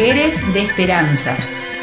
Mujeres de Esperanza.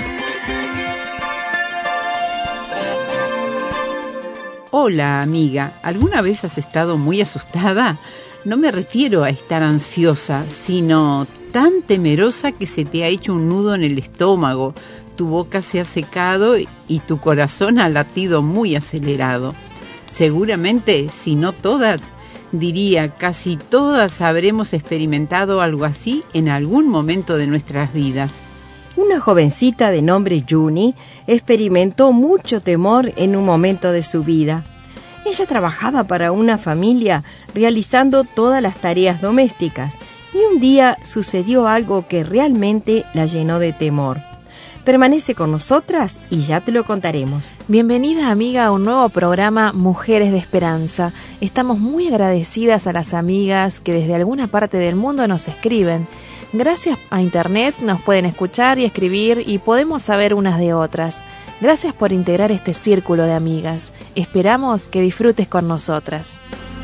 Hola, amiga. ¿Alguna vez has estado muy asustada? No me refiero a estar ansiosa, sino tan temerosa que se te ha hecho un nudo en el estómago, tu boca se ha secado y tu corazón ha latido muy acelerado. Seguramente, si no todas, diría casi todas habremos experimentado algo así en algún momento de nuestras vidas. Una jovencita de nombre Juni experimentó mucho temor en un momento de su vida. Ella trabajaba para una familia realizando todas las tareas domésticas y un día sucedió algo que realmente la llenó de temor. Permanece con nosotras y ya te lo contaremos. Bienvenida, amiga, a un nuevo programa Mujeres de Esperanza. Estamos muy agradecidas a las amigas que desde alguna parte del mundo nos escriben. Gracias a Internet nos pueden escuchar y escribir y podemos saber unas de otras. Gracias por integrar este círculo de amigas. Esperamos que disfrutes con nosotras.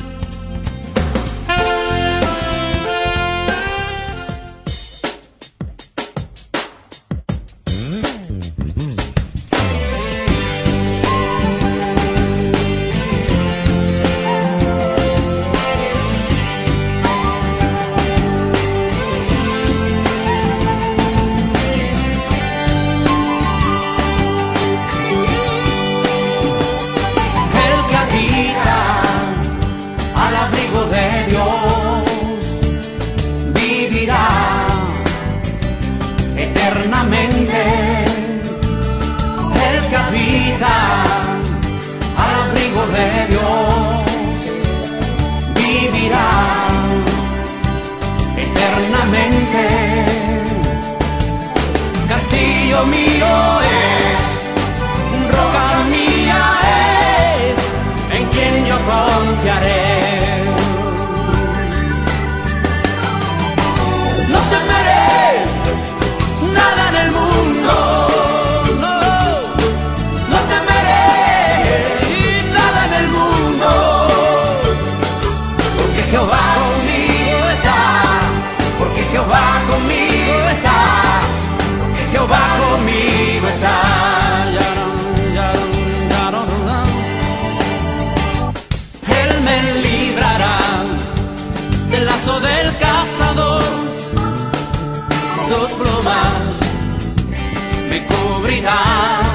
Sus plumas me cubrirán,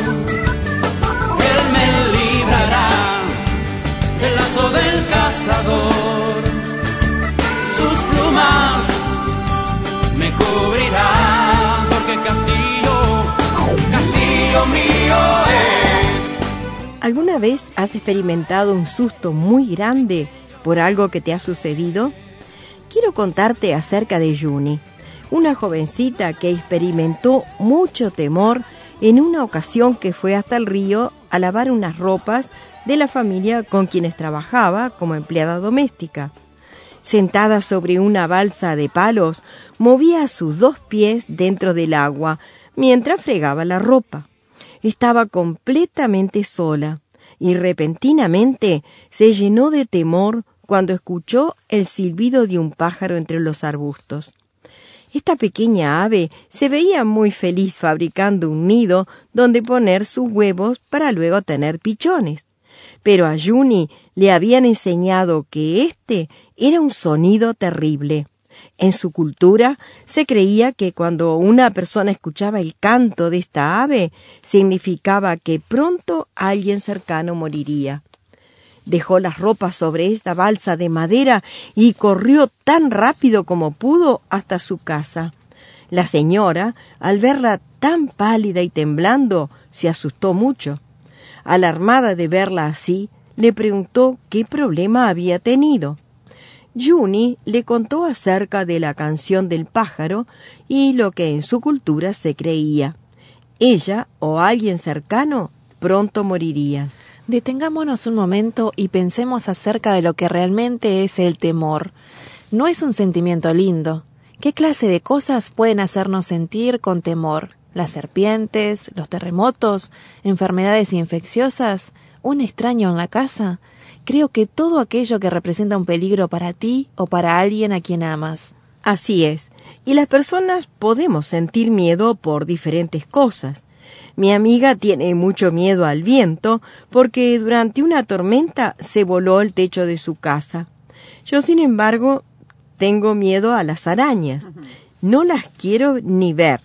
Él me librará del lazo del cazador. Sus plumas me cubrirán, porque castillo mío es. ¿Alguna vez has experimentado un susto muy grande por algo que te ha sucedido? Quiero contarte acerca de Juni, una jovencita que experimentó mucho temor en una ocasión que fue hasta el río a lavar unas ropas de la familia con quienes trabajaba como empleada doméstica. Sentada sobre una balsa de palos, movía sus 2 pies dentro del agua mientras fregaba la ropa. Estaba completamente sola y repentinamente se llenó de temor cuando escuchó el silbido de un pájaro entre los arbustos. Esta pequeña ave se veía muy feliz fabricando un nido donde poner sus huevos para luego tener pichones. Pero a Juni le habían enseñado que este era un sonido terrible. En su cultura se creía que cuando una persona escuchaba el canto de esta ave, significaba que pronto alguien cercano moriría. Dejó las ropas sobre esta balsa de madera y corrió tan rápido como pudo hasta su casa. La señora, al verla tan pálida y temblando, se asustó mucho. Alarmada de verla así, le preguntó qué problema había tenido. Juni le contó acerca de la canción del pájaro y lo que en su cultura se creía. Ella o alguien cercano pronto moriría. Detengámonos un momento y pensemos acerca de lo que realmente es el temor. No es un sentimiento lindo. ¿Qué clase de cosas pueden hacernos sentir con temor? ¿Las serpientes, los terremotos, enfermedades infecciosas, un extraño en la casa? Creo que todo aquello que representa un peligro para ti o para alguien a quien amas. Así es, y las personas podemos sentir miedo por diferentes cosas. Mi amiga tiene mucho miedo al viento porque durante una tormenta se voló el techo de su casa. Yo, sin embargo, tengo miedo a las arañas. No las quiero ni ver.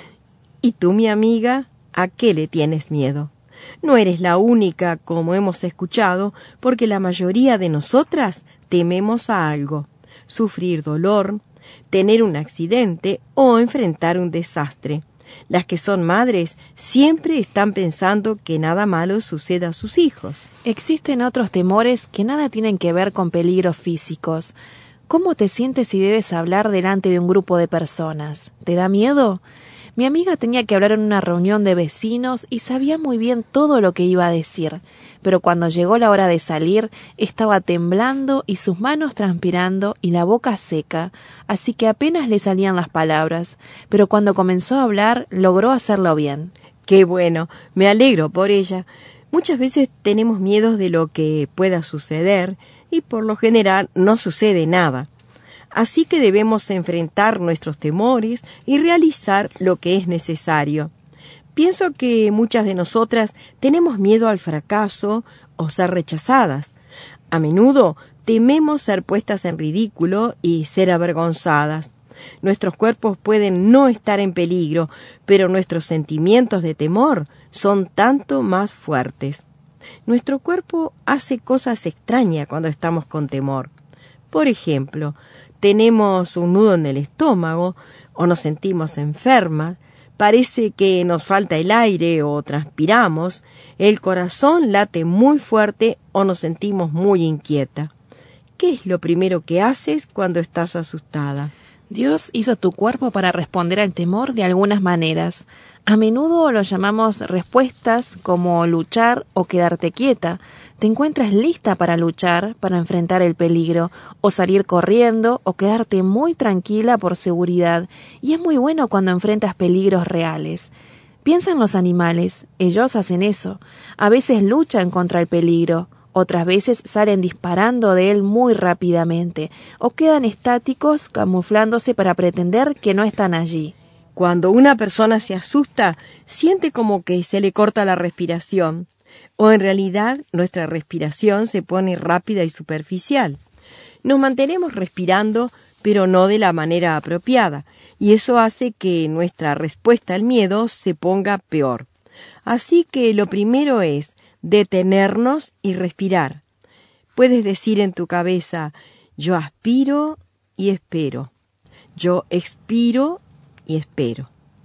¿Y tú, mi amiga, a qué le tienes miedo? No eres la única, como hemos escuchado, porque la mayoría de nosotras tememos a algo: sufrir dolor, tener un accidente o enfrentar un desastre. Las que son madres siempre están pensando que nada malo suceda a sus hijos. Existen otros temores que nada tienen que ver con peligros físicos. ¿Cómo te sientes si debes hablar delante de un grupo de personas? ¿Te da miedo? Mi amiga tenía que hablar en una reunión de vecinos y sabía muy bien todo lo que iba a decir, pero cuando llegó la hora de salir estaba temblando y sus manos transpirando y la boca seca, así que apenas le salían las palabras, pero cuando comenzó a hablar logró hacerlo bien. ¡Qué bueno! Me alegro por ella. Muchas veces tenemos miedos de lo que pueda suceder y por lo general no sucede nada. Así que debemos enfrentar nuestros temores y realizar lo que es necesario. Pienso que muchas de nosotras tenemos miedo al fracaso o ser rechazadas. A menudo tememos ser puestas en ridículo y ser avergonzadas. Nuestros cuerpos pueden no estar en peligro, pero nuestros sentimientos de temor son tanto más fuertes. Nuestro cuerpo hace cosas extrañas cuando estamos con temor. Por ejemplo, tenemos un nudo en el estómago o nos sentimos enfermas, parece que nos falta el aire o transpiramos, el corazón late muy fuerte o nos sentimos muy inquieta. ¿Qué es lo primero que haces cuando estás asustada? Dios hizo tu cuerpo para responder al temor de algunas maneras. A menudo lo llamamos respuestas como luchar o quedarte quieta. Te encuentras lista para luchar, para enfrentar el peligro, o salir corriendo, o quedarte muy tranquila por seguridad. Y es muy bueno cuando enfrentas peligros reales. Piensa en los animales, ellos hacen eso. A veces luchan contra el peligro, otras veces salen disparando de él muy rápidamente, o quedan estáticos camuflándose para pretender que no están allí. Cuando una persona se asusta, siente como que se le corta la respiración, o en realidad nuestra respiración se pone rápida y superficial. Nos mantenemos respirando, pero no de la manera apropiada, y eso hace que nuestra respuesta al miedo se ponga peor. Así que lo primero es detenernos y respirar. Puedes decir en tu cabeza: yo aspiro y espero. Yo expiro y espero.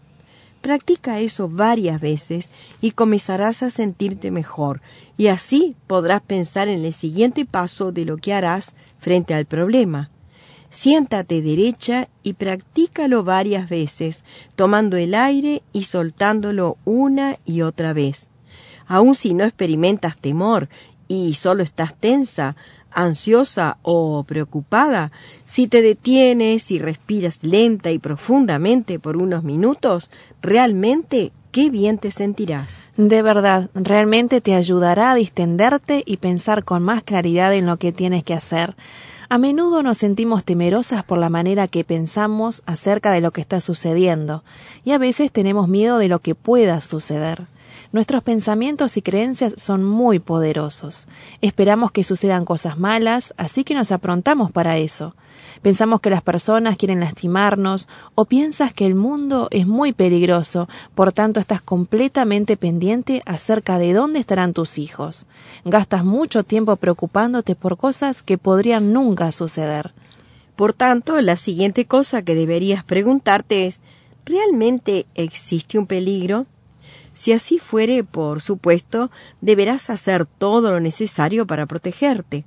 Practica eso varias veces y comenzarás a sentirte mejor, y así podrás pensar en el siguiente paso de lo que harás frente al problema. Siéntate derecha y practícalo varias veces, tomando el aire y soltándolo una y otra vez. Aun si no experimentas temor y solo estás tensa, ansiosa o preocupada, si te detienes y respiras lenta y profundamente por unos minutos, realmente qué bien te sentirás. De verdad, realmente te ayudará a distenderte y pensar con más claridad en lo que tienes que hacer. A menudo nos sentimos temerosas por la manera que pensamos acerca de lo que está sucediendo, y a veces tenemos miedo de lo que pueda suceder. Nuestros pensamientos y creencias son muy poderosos. Esperamos que sucedan cosas malas, así que nos aprontamos para eso. Pensamos que las personas quieren lastimarnos, o piensas que el mundo es muy peligroso, por tanto estás completamente pendiente acerca de dónde estarán tus hijos. Gastas mucho tiempo preocupándote por cosas que podrían nunca suceder. Por tanto, la siguiente cosa que deberías preguntarte es: ¿realmente existe un peligro? Si así fuere, por supuesto, deberás hacer todo lo necesario para protegerte.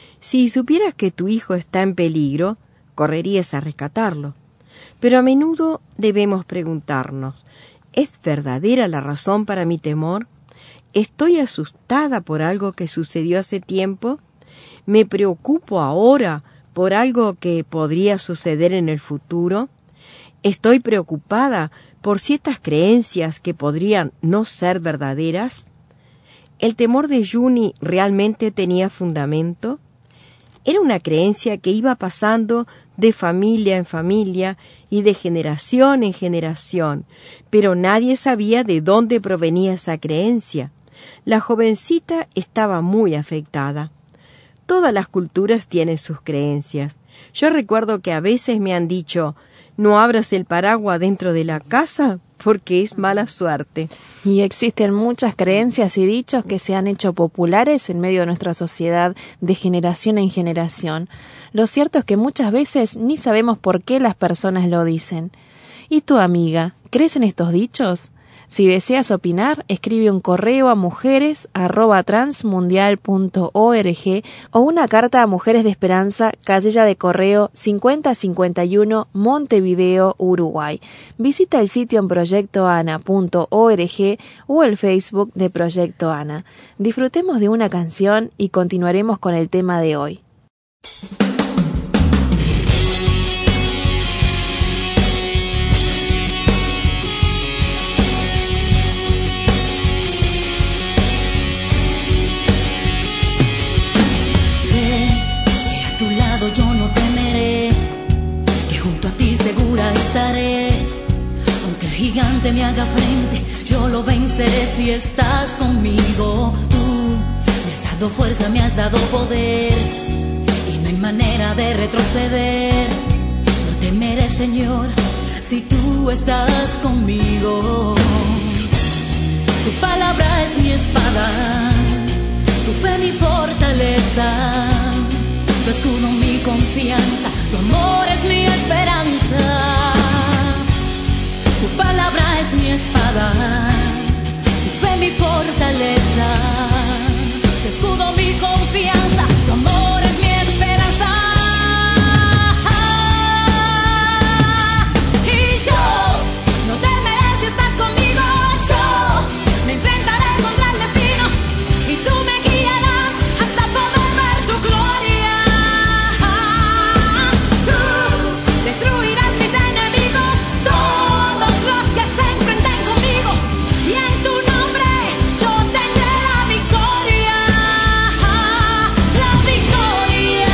Si supieras que tu hijo está en peligro, correrías a rescatarlo. Pero a menudo debemos preguntarnos: ¿es verdadera la razón para mi temor? ¿Estoy asustada por algo que sucedió hace tiempo? ¿Me preocupo ahora por algo que podría suceder en el futuro? ¿Estoy preocupada por ciertas creencias que podrían no ser verdaderas? ¿El temor de Juni realmente tenía fundamento? Era una creencia que iba pasando de familia en familia y de generación en generación, pero nadie sabía de dónde provenía esa creencia. La jovencita estaba muy afectada. Todas las culturas tienen sus creencias. Yo recuerdo que a veces me han dicho: no abras el paraguas dentro de la casa porque es mala suerte. Y existen muchas creencias y dichos que se han hecho populares en medio de nuestra sociedad de generación en generación. Lo cierto es que muchas veces ni sabemos por qué las personas lo dicen. ¿Y tu amiga, crees en estos dichos? Si deseas opinar, escribe un correo a mujeres@transmundial.org o una carta a Mujeres de Esperanza, casilla de correo 5051, Montevideo, Uruguay. Visita el sitio en proyectoana.org o el Facebook de Proyecto Ana. Disfrutemos de una canción y continuaremos con el tema de hoy. Yo no temeré, que junto a ti segura estaré. Aunque el gigante me haga frente, yo lo venceré si estás conmigo. Tú me has dado fuerza, me has dado poder, y no hay manera de retroceder. No temeré, Señor, si tú estás conmigo. Tu palabra es mi espada, tu fe mi fortaleza. Tu escudo, mi confianza, tu amor es mi esperanza. Tu palabra es mi espada, tu fe mi fortaleza. Tu escudo, mi confianza, tu amor es mi esperanza. Y yo no temeré si estás conmigo. Yo me enfrentaré contra el destino y tú me guiarás hasta poder ver tu gloria. Destruirás mis enemigos, todos los que se enfrenten conmigo, y en tu nombre yo tendré la victoria, la victoria.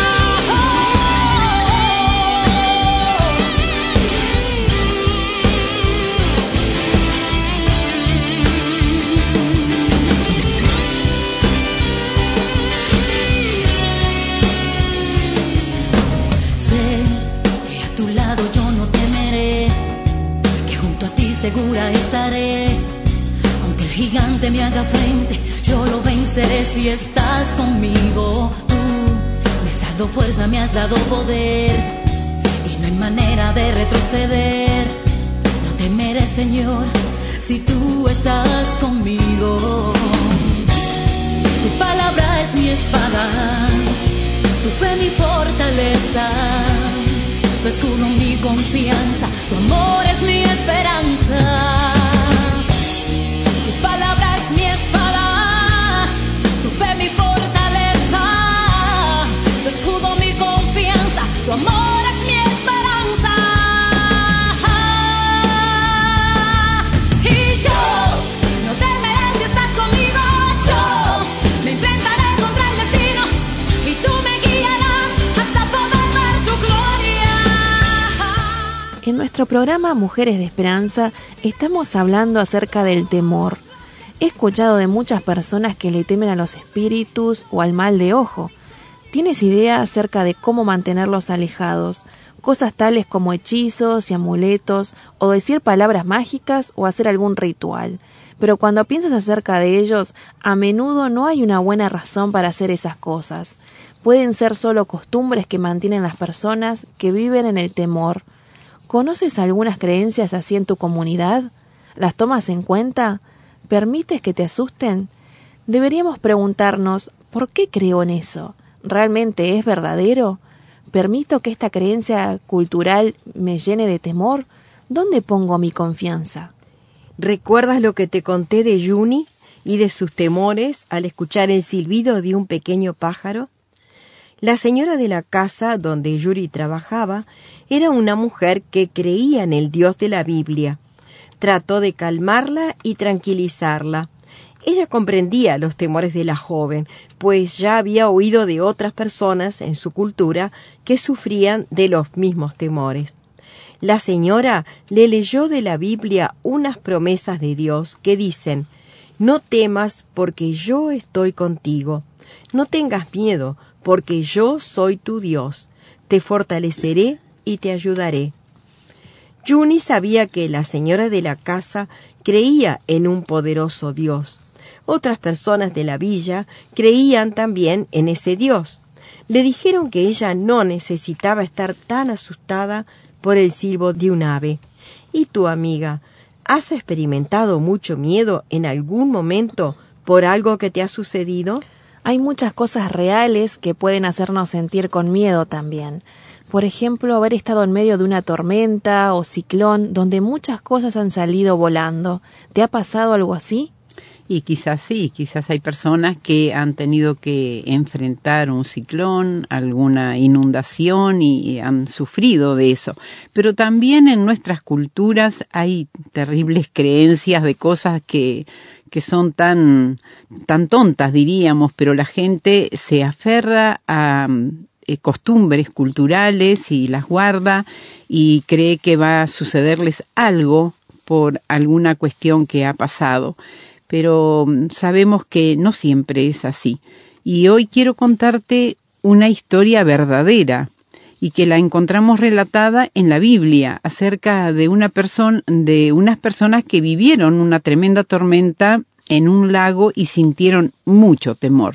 Sé que a tu lado yo no temeré, que junto a ti segura estaré. Aunque el gigante me haga frente, yo lo venceré si estás conmigo. Tú me has dado fuerza, me has dado poder, y no hay manera de retroceder. No temeré, Señor, si tú estás conmigo. Tu palabra es mi espada, tu fe mi fortaleza. Tu escudo, mi confianza, tu amor es mi esperanza. Tu palabra es mi espada, tu fe mi fortaleza. Tu escudo, mi confianza, tu amor es mi esperanza. Y yo no temeré si estás conmigo. Yo me enfrentaré contra el destino y tú me guiarás hasta poder ver tu gloria. En nuestro programa Mujeres de Esperanza estamos hablando acerca del temor. He escuchado de muchas personas que le temen a los espíritus o al mal de ojo. ¿Tienes idea acerca de cómo mantenerlos alejados? Cosas tales como hechizos y amuletos, o decir palabras mágicas o hacer algún ritual. Pero cuando piensas acerca de ellos, a menudo no hay una buena razón para hacer esas cosas. Pueden ser solo costumbres que mantienen las personas que viven en el temor. ¿Conoces algunas creencias así en tu comunidad? ¿Las tomas en cuenta? ¿Permites que te asusten? Deberíamos preguntarnos, ¿por qué creo en eso? ¿Realmente es verdadero? ¿Permito que esta creencia cultural me llene de temor? ¿Dónde pongo mi confianza? ¿Recuerdas lo que te conté de Juni y de sus temores al escuchar el silbido de un pequeño pájaro? La señora de la casa donde Yuri trabajaba era una mujer que creía en el Dios de la Biblia. Trató de calmarla y tranquilizarla, Ella comprendía los temores de la joven, pues ya había oído de otras personas en su cultura que sufrían de los mismos temores. La señora le leyó de la Biblia unas promesas de Dios que dicen: «No temas, porque yo estoy contigo. No tengas miedo, porque yo soy tu Dios. Te fortaleceré y te ayudaré». Juni sabía que la señora de la casa creía en un poderoso Dios. Otras personas de la villa creían también en ese Dios. Le dijeron que ella no necesitaba estar tan asustada por el silbo de un ave. ¿Y tu amiga? ¿Has experimentado mucho miedo en algún momento por algo que te ha sucedido? Hay muchas cosas reales que pueden hacernos sentir con miedo también. Por ejemplo, haber estado en medio de una tormenta o ciclón donde muchas cosas han salido volando. ¿Te ha pasado algo así? Y quizás sí, quizás hay personas que han tenido que enfrentar un ciclón, alguna inundación y han sufrido de eso. Pero también en nuestras culturas hay terribles creencias de cosas que son tan tontas, diríamos, pero la gente se aferra a costumbres culturales y las guarda y cree que va a sucederles algo por alguna cuestión que ha pasado. Pero sabemos que no siempre es así. Y hoy quiero contarte una historia verdadera y que la encontramos relatada en la Biblia acerca de unas personas que vivieron una tremenda tormenta en un lago y sintieron mucho temor.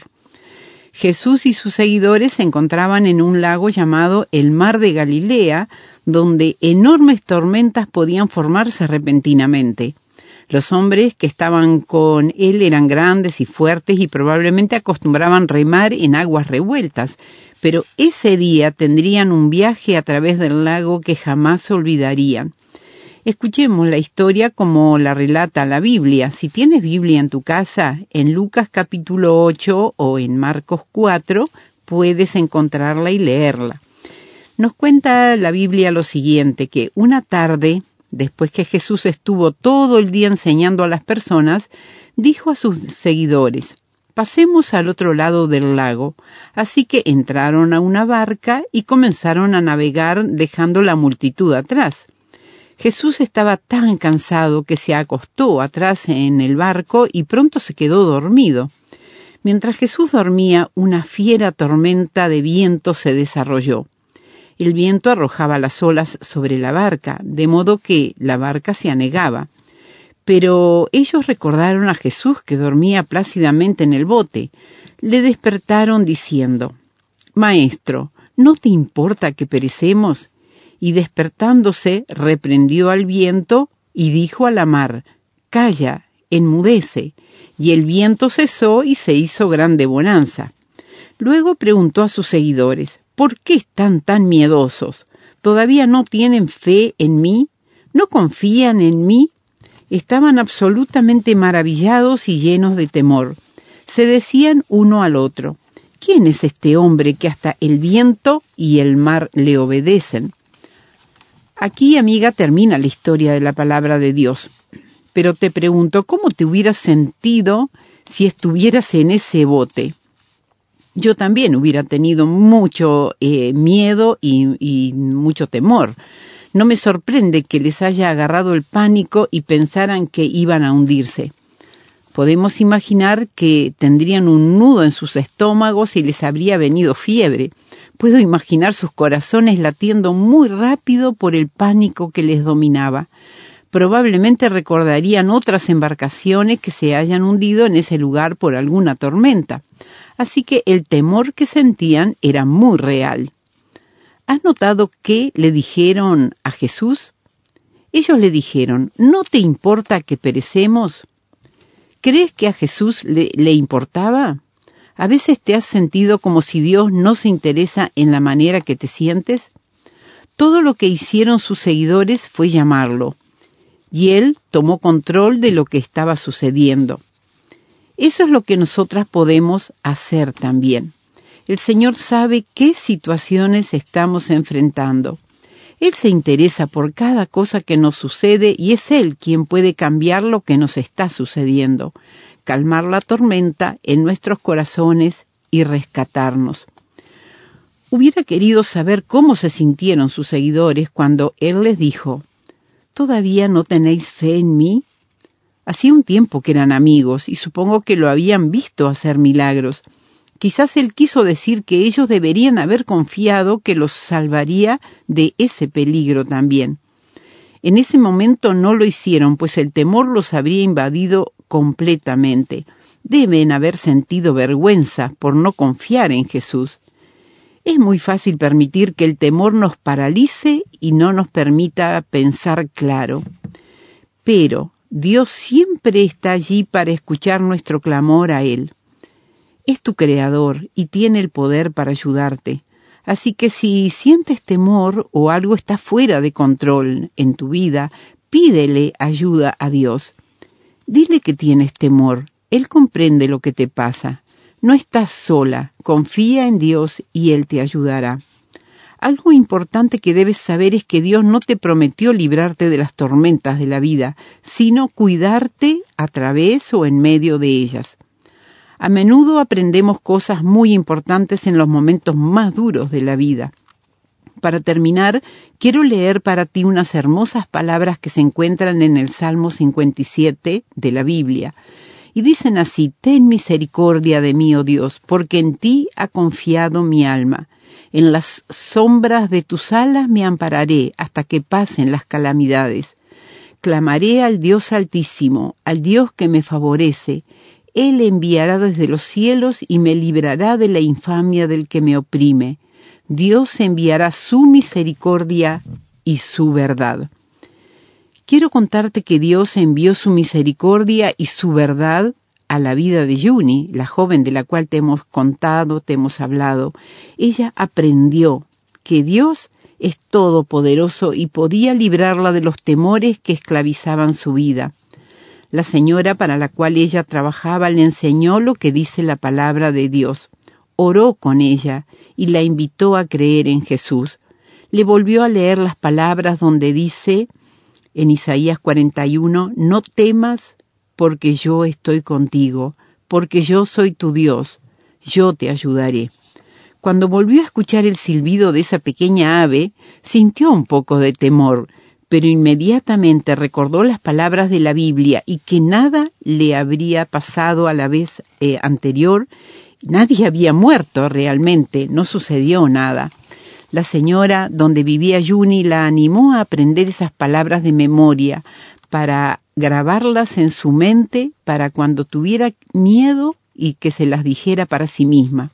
Jesús y sus seguidores se encontraban en un lago llamado el Mar de Galilea, donde enormes tormentas podían formarse repentinamente. Los hombres que estaban con él eran grandes y fuertes y probablemente acostumbraban remar en aguas revueltas, pero ese día tendrían un viaje a través del lago que jamás se olvidarían. Escuchemos la historia como la relata la Biblia. Si tienes Biblia en tu casa, en Lucas capítulo 8 o en Marcos 4, puedes encontrarla y leerla. Nos cuenta la Biblia lo siguiente, que una tarde, después que Jesús estuvo todo el día enseñando a las personas, dijo a sus seguidores: «Pasemos al otro lado del lago». Así que entraron a una barca y comenzaron a navegar dejando la multitud atrás. Jesús estaba tan cansado que se acostó atrás en el barco y pronto se quedó dormido. Mientras Jesús dormía, una fiera tormenta de viento se desarrolló. El viento arrojaba las olas sobre la barca, de modo que la barca se anegaba. Pero ellos recordaron a Jesús que dormía plácidamente en el bote. Le despertaron diciendo: «Maestro, ¿no te importa que perecemos?». Y despertándose, reprendió al viento y dijo a la mar: «Calla, enmudece». Y el viento cesó y se hizo grande bonanza. Luego preguntó a sus seguidores: «¿Por qué están tan miedosos? ¿Todavía no tienen fe en mí? ¿No confían en mí?». Estaban absolutamente maravillados y llenos de temor. Se decían uno al otro: «¿Quién es este hombre que hasta el viento y el mar le obedecen?». Aquí, amiga, termina la historia de la palabra de Dios. Pero te pregunto, ¿cómo te hubieras sentido si estuvieras en ese bote? Yo también hubiera tenido mucho miedo y mucho temor. No me sorprende que les haya agarrado el pánico y pensaran que iban a hundirse. Podemos imaginar que tendrían un nudo en sus estómagos y les habría venido fiebre. Puedo imaginar sus corazones latiendo muy rápido por el pánico que les dominaba. Probablemente recordarían otras embarcaciones que se hayan hundido en ese lugar por alguna tormenta. Así que el temor que sentían era muy real. ¿Has notado qué le dijeron a Jesús? Ellos le dijeron: «¿No te importa que perecemos?». ¿Crees que a Jesús le importaba? ¿A veces te has sentido como si Dios no se interesa en la manera que te sientes? Todo lo que hicieron sus seguidores fue llamarlo, y Él tomó control de lo que estaba sucediendo. Eso es lo que nosotras podemos hacer también. El Señor sabe qué situaciones estamos enfrentando. Él se interesa por cada cosa que nos sucede y es Él quien puede cambiar lo que nos está sucediendo. calmar la tormenta en nuestros corazones y rescatarnos. Hubiera querido saber cómo se sintieron sus seguidores cuando él les dijo: ¿todavía no tenéis fe en mí? Hacía un tiempo que eran amigos y supongo que lo habían visto hacer milagros. Quizás él quiso decir que ellos deberían haber confiado que los salvaría de ese peligro también. En ese momento no lo hicieron, pues el temor los habría invadido completamente. Deben haber sentido vergüenza por no confiar en Jesús. Es muy fácil permitir que el temor nos paralice y no nos permita pensar claro. Pero Dios siempre está allí para escuchar nuestro clamor a Él. Es tu Creador y tiene el poder para ayudarte. Así que si sientes temor o algo está fuera de control en tu vida, pídele ayuda a Dios. Dile que tienes temor. Él comprende lo que te pasa. No estás sola. Confía en Dios y Él te ayudará. Algo importante que debes saber es que Dios no te prometió librarte de las tormentas de la vida, sino cuidarte a través o en medio de ellas. A menudo aprendemos cosas muy importantes en los momentos más duros de la vida. Para terminar, quiero leer para ti unas hermosas palabras que se encuentran en el Salmo 57 de la Biblia. Y dicen así: ten misericordia de mí, oh Dios, porque en ti ha confiado mi alma. En las sombras de tus alas me ampararé hasta que pasen las calamidades. Clamaré al Dios Altísimo, al Dios que me favorece. Él enviará desde los cielos y me librará de la infamia del que me oprime. Dios enviará su misericordia y su verdad. Quiero contarte que Dios envió su misericordia y su verdad a la vida de Juni, la joven de la cual te hemos contado, te hemos hablado. Ella aprendió que Dios es todopoderoso y podía librarla de los temores que esclavizaban su vida. La señora para la cual ella trabajaba le enseñó lo que dice la palabra de Dios. Oró con ella y la invitó a creer en Jesús. Le volvió a leer las palabras donde dice en Isaías 41, no temas porque yo estoy contigo, porque yo soy tu Dios, yo te ayudaré. Cuando volvió a escuchar el silbido de esa pequeña ave, sintió un poco de temor, pero inmediatamente recordó las palabras de la Biblia y que nada le habría pasado a la vez anterior. Nadie había muerto realmente, no sucedió nada. La señora donde vivía Juni la animó a aprender esas palabras de memoria para grabarlas en su mente para cuando tuviera miedo y que se las dijera para sí misma.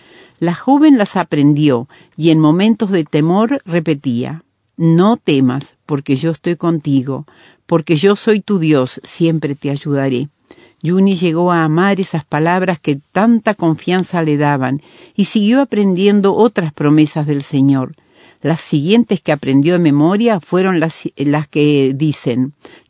La joven las aprendió y en momentos de temor repetía: no temas, porque yo estoy contigo, porque yo soy tu Dios, siempre te ayudaré. Juni llegó a amar esas palabras que tanta confianza le daban y siguió aprendiendo otras promesas del Señor. Las siguientes que aprendió de memoria fueron las que dicen: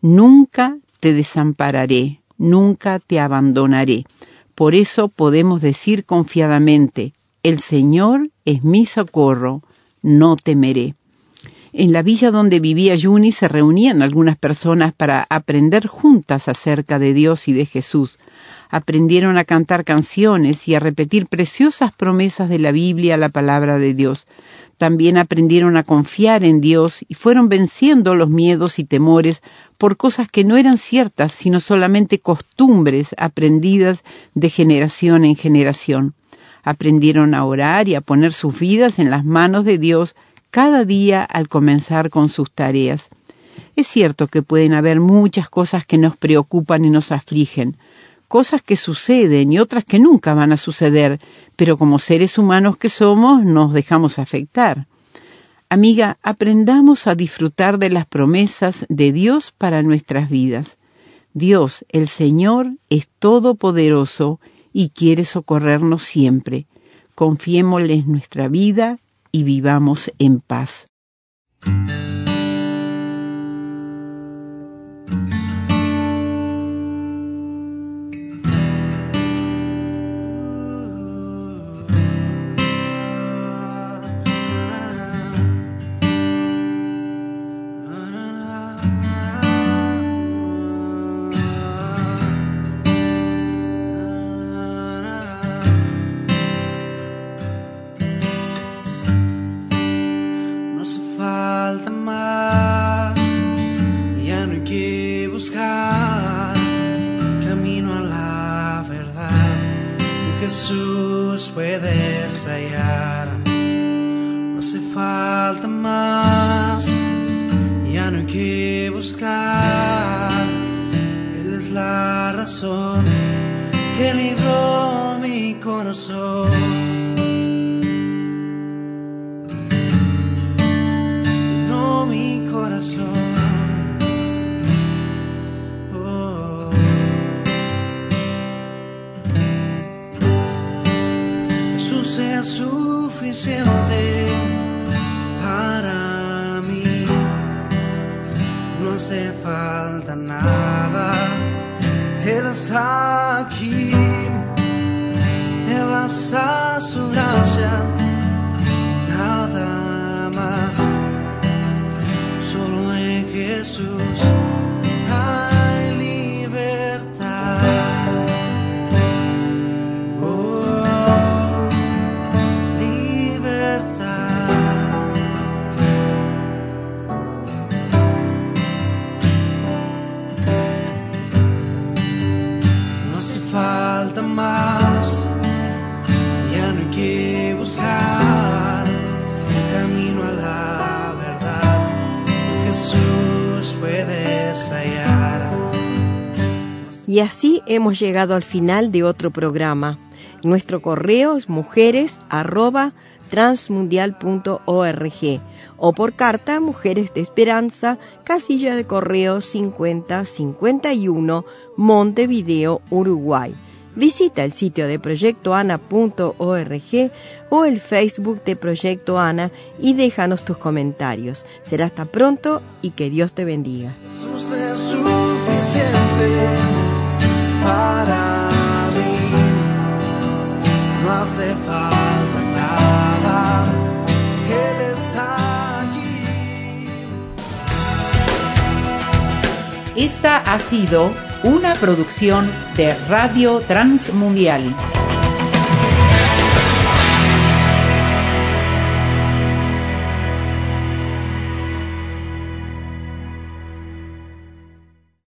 nunca te desampararé, nunca te abandonaré. Por eso podemos decir confiadamente: el Señor es mi socorro, no temeré. En la villa donde vivía Juni se reunían algunas personas para aprender juntas acerca de Dios y de Jesús. Aprendieron a cantar canciones y a repetir preciosas promesas de la Biblia, la palabra de Dios. También aprendieron a confiar en Dios y fueron venciendo los miedos y temores por cosas que no eran ciertas, sino solamente costumbres aprendidas de generación en generación. Aprendieron a orar y a poner sus vidas en las manos de Dios cada día al comenzar con sus tareas. Es cierto que pueden haber muchas cosas que nos preocupan y nos afligen, cosas que suceden y otras que nunca van a suceder, pero como seres humanos que somos, nos dejamos afectar. Amiga, aprendamos a disfrutar de las promesas de Dios para nuestras vidas. Dios, el Señor, es todopoderoso y quiere socorrernos siempre. Confiémosle nuestra vida y vivamos en paz. Jesús puedes hallar. No hace falta más, ya no hay que buscar. Él es la razón que libró mi corazón. Libró mi corazón. Sea suficiente para mí, no hace falta nada, Él está aquí, me basta su gracia, nada más, solo en Jesús hay libertad. Falta más, ya no hay que buscar el camino a la verdad. Jesús puedes hallar. Y así hemos llegado al final de otro programa. Nuestro correo es mujeres@transmundial.org o por carta Mujeres de Esperanza, casilla de correo 5051, Montevideo, Uruguay. Visita el sitio de proyectoana.org o el Facebook de Proyecto Ana y déjanos tus comentarios. Será hasta pronto y que Dios te bendiga. Jesús es suficiente para mí, no hace falta nada, Él está aquí. Esta ha sido una producción de Radio Transmundial.